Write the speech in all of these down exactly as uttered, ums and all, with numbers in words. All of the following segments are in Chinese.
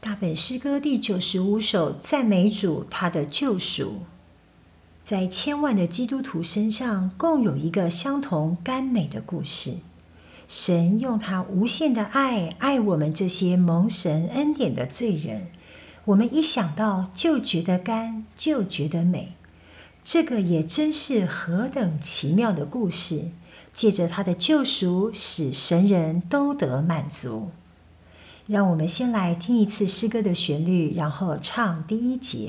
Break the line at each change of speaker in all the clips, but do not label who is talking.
大本诗歌第九十五首，赞美主他的救赎。在千万的基督徒身上，共有一个相同甘美的故事。神用他无限的爱，爱我们这些蒙神恩典的罪人。我们一想到就觉得甘，就觉得美。这个也真是何等奇妙的故事，借着他的救赎，使神人都得满足。让我们先来听一次诗歌的旋律，然后唱第一节。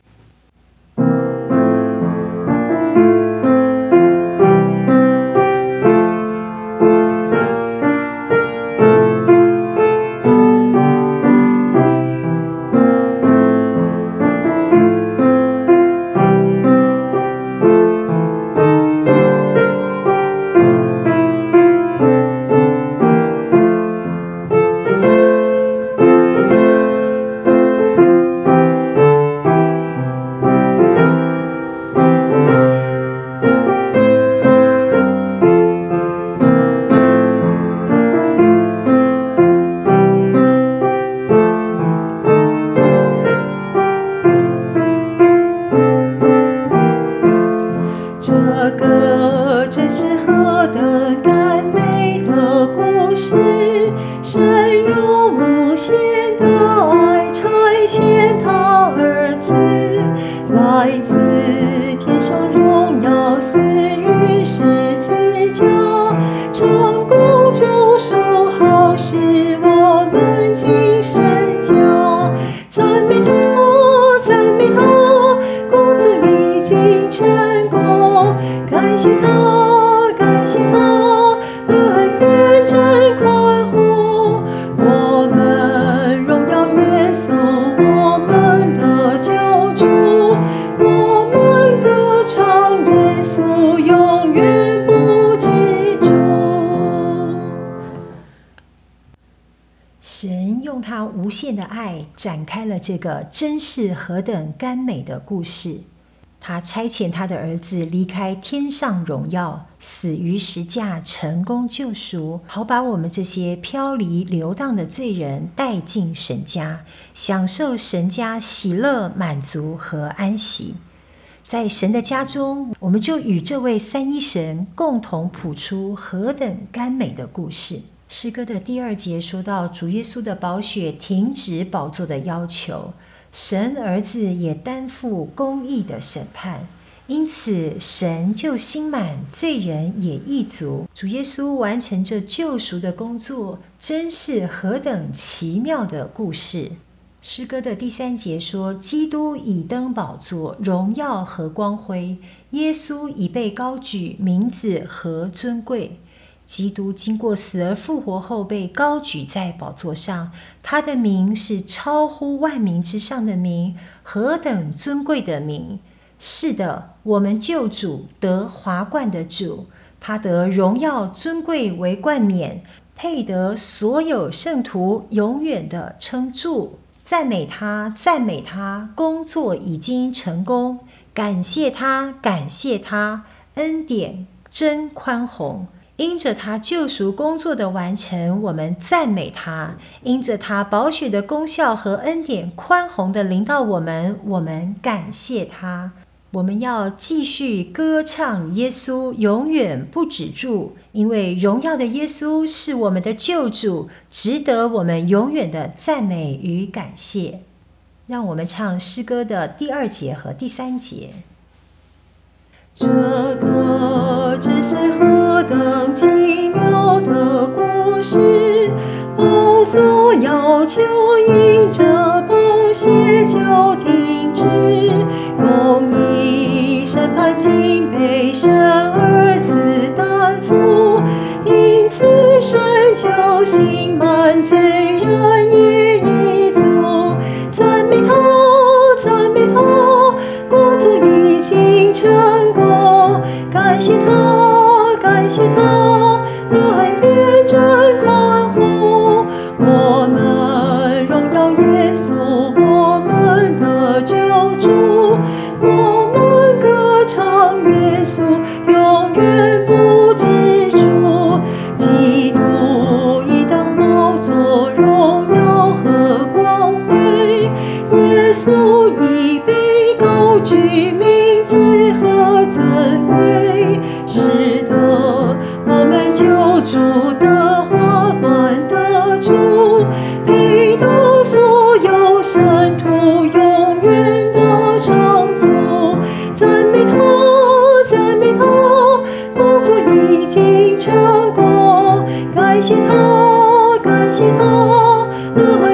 这个真是何等甘美的故事，神用无限的爱差遣他儿子，来自天上荣耀，死于十字架，成功救赎，好使我们进神家。赞美他，赞美他，工作已经成功。感谢他，感谢他，恩典真宽宏。我们荣耀耶稣，我们的救主，我们歌唱耶稣，永远不知足。
神用他无限的爱展开了这个真是何等甘美的故事。他差遣他的儿子离开天上荣耀，死于十架，成功救赎，好把我们这些飘离流荡的罪人带进神家，享受神家喜乐、满足和安息。在神的家中，我们就与这位三一神共同谱出何等甘美的故事。诗歌的第二节说到，主耶稣的宝血停止宝座的要求，神儿子也担负公义的审判，因此神就心满，罪人也益足。主耶稣完成这救赎的工作，真是何等奇妙的故事。诗歌的第三节说，基督已登宝座，荣耀和光辉，耶稣已被高举，名字和尊贵。基督经过死而复活后被高举在宝座上，他的名是超乎万名之上的名，何等尊贵的名！是的，我们救主得华冠的主，他得荣耀尊贵为冠冕，配得所有圣徒永远的称祝。赞美他，赞美他，工作已经成功。感谢他，感谢他，恩典真宽宏。因着他救赎工作的完成，我们赞美他；因着他宝血的功效和恩典宽宏的临到我们，我们感谢他。我们要继续歌唱耶稣，永远不止住，因为荣耀的耶稣是我们的救主，值得我们永远的赞美与感谢。让我们唱诗歌的第二节和第三节。
这个真是何等奇妙的故事，宝座要求因着宝血就停止，公义审判竟被神儿子担负，因此神就心满，罪人也益足。赞美他，赞美他，工作已经成功。感谢他，感谢他，恩典真宽宏。我们荣耀耶稣，我们的救主，我们歌唱耶稣，永远不知足。基督已登宝座，荣耀和光辉。 稣已被高举，名字何尊贵，是的，我们救主的花冠得主，配得所有圣徒永远的称颂。赞美他，赞美他，工作已经成功，感谢他，感谢他，恩惠